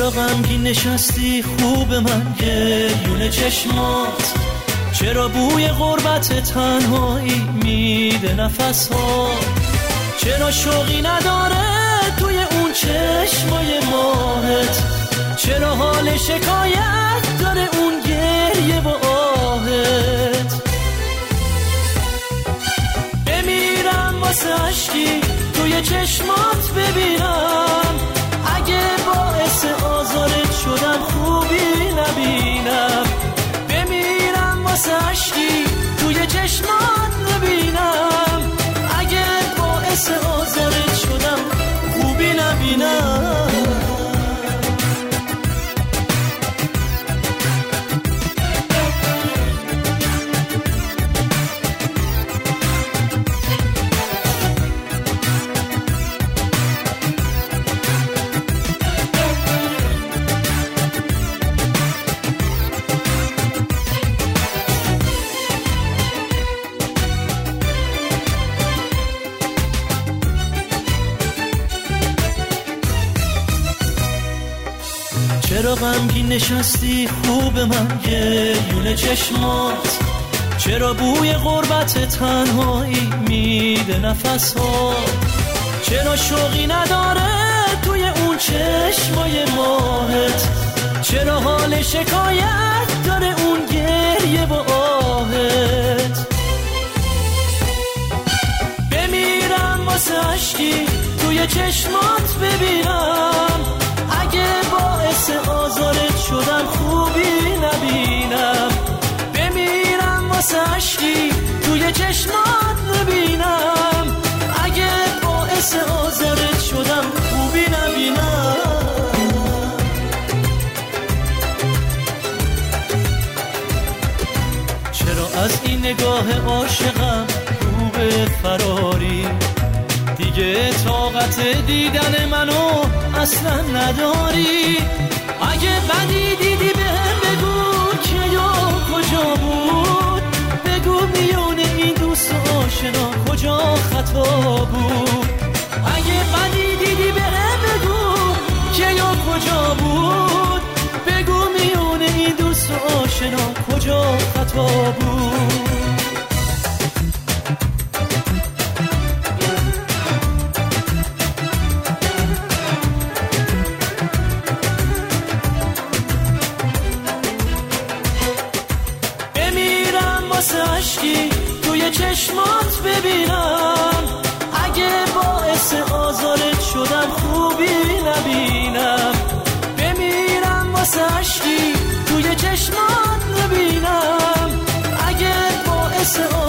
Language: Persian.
چرا غمگین نشستی خوب من گریون چشمات؟ چرا بوی غربت تنهایی میده نفس‌ها؟ چرا شوقی نداره توی اون چشمای ماهت؟ چرا حال شکایت داره اون گریه و آهت؟ بمیرم واسه عشقی توی چشمات ببینم، اگه باعث آزارت شدم خوبی نبینم. بمیرم واسه عشقی توی چشمات ببینم، اگه باعث آزارت شدم خوبی نبینم. چرا غمگین نشستی خوب من گریون چشمات؟ چرا بوی غربت تنهایی میده نفس‌ها؟ چرا شوقی نداره توی اون چشمای ماهت؟ چرا حال شکایت داره اون گریه و آهت؟ بمیرم واسه عشقی توی چشمات ببینم، اگه باعث آزارت شدم خوبی نبینم. بمیرم واسه عشقی توی چشمات ببینم، اگه باعث آزارت شدم خوبی نبینم. چرا از این نگاه عاشقم رو به فراری؟ دیگه طاقت دیدن منو اصلا نداری. اگه بدی دیدی بهم بگو که یا کجا بود، بگو میون این دوست و آشنا کجا خطا بود. اگه بدی دیدی بهم بگو که یا کجا بود، بگو میون این دوست و آشنا کجا خطا بود. عشقی توی چشمات ببینم، اگه باعث آزارت شدم خوبی نبینم. بمیرم واسه عشقی توی چشمات ببینم، اگه باعث